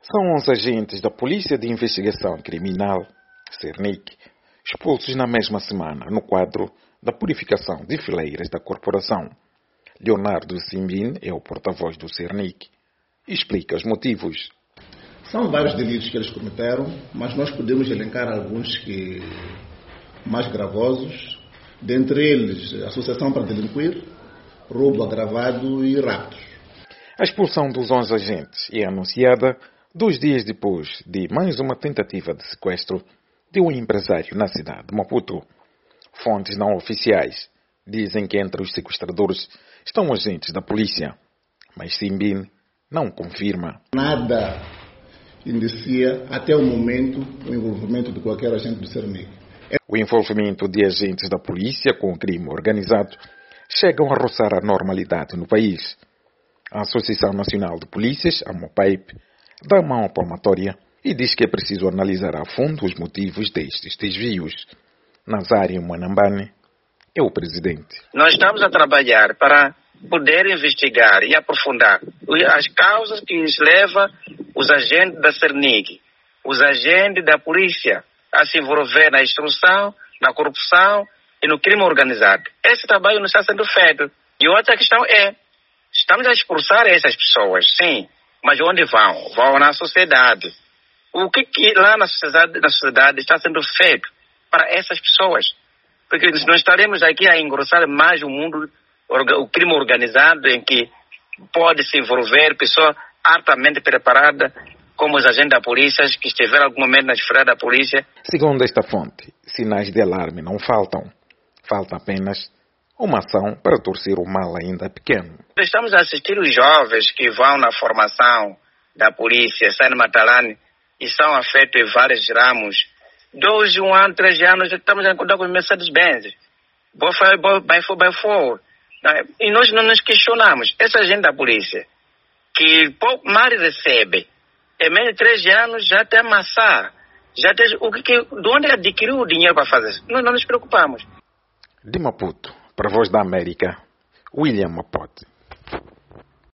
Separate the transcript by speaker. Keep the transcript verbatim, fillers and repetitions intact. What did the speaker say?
Speaker 1: São onze agentes da Polícia de Investigação Criminal, Cernic, expulsos na mesma semana no quadro da purificação de fileiras da corporação. Leonardo Simbin é o porta-voz do Cernic e explica os motivos.
Speaker 2: São vários delitos que eles cometeram, mas nós podemos elencar alguns que mais gravosos, dentre eles associação para delinquir, roubo agravado e raptos.
Speaker 1: A expulsão dos onze agentes é anunciada dois dias depois de mais uma tentativa de sequestro de um empresário na cidade de Maputo. Fontes não oficiais dizem que entre os sequestradores estão agentes da polícia, mas Simbin não confirma.
Speaker 2: Nada indicia até o momento o envolvimento de qualquer agente do Cernic.
Speaker 1: O envolvimento de agentes da polícia com o crime organizado chegam a roçar a normalidade no país. A Associação Nacional de Polícias, a MOPAIP, dá mão palmatória e diz que é preciso analisar a fundo os motivos destes desvios. Nazário Mwanambane é o presidente.
Speaker 3: Nós estamos a trabalhar para poder investigar e aprofundar as causas que nos levam os agentes da Cernic, os agentes da polícia a se envolver na instrução, na corrupção e no crime organizado. Esse trabalho não está sendo feito. E outra questão é, estamos a expulsar essas pessoas, sim, mas onde vão? Vão na sociedade. O que, que lá na sociedade, na sociedade está sendo feito para essas pessoas? Porque nós estaremos aqui a engrossar mais o mundo, o crime organizado, em que pode se envolver pessoa altamente preparada, como os agentes da polícia, que estiveram algum momento na esfera da polícia.
Speaker 1: Segundo esta fonte, sinais de alarme não faltam. Falta apenas uma ação para torcer o mal ainda pequeno.
Speaker 3: Estamos a assistir os jovens que vão na formação da polícia, saem no Matalane e são afetos em vários ramos. Dois, um ano, três anos, estamos a encontrar com Mercedes-Benz. By four. E nós não nos questionamos. Essa agente da polícia, que pouco mal recebe, em menos de três anos já tem amassar. Já tem, o que, de onde adquiriu o dinheiro para fazer isso? Nós não nos preocupamos.
Speaker 1: De Maputo, para a Voz da América, William Mapote.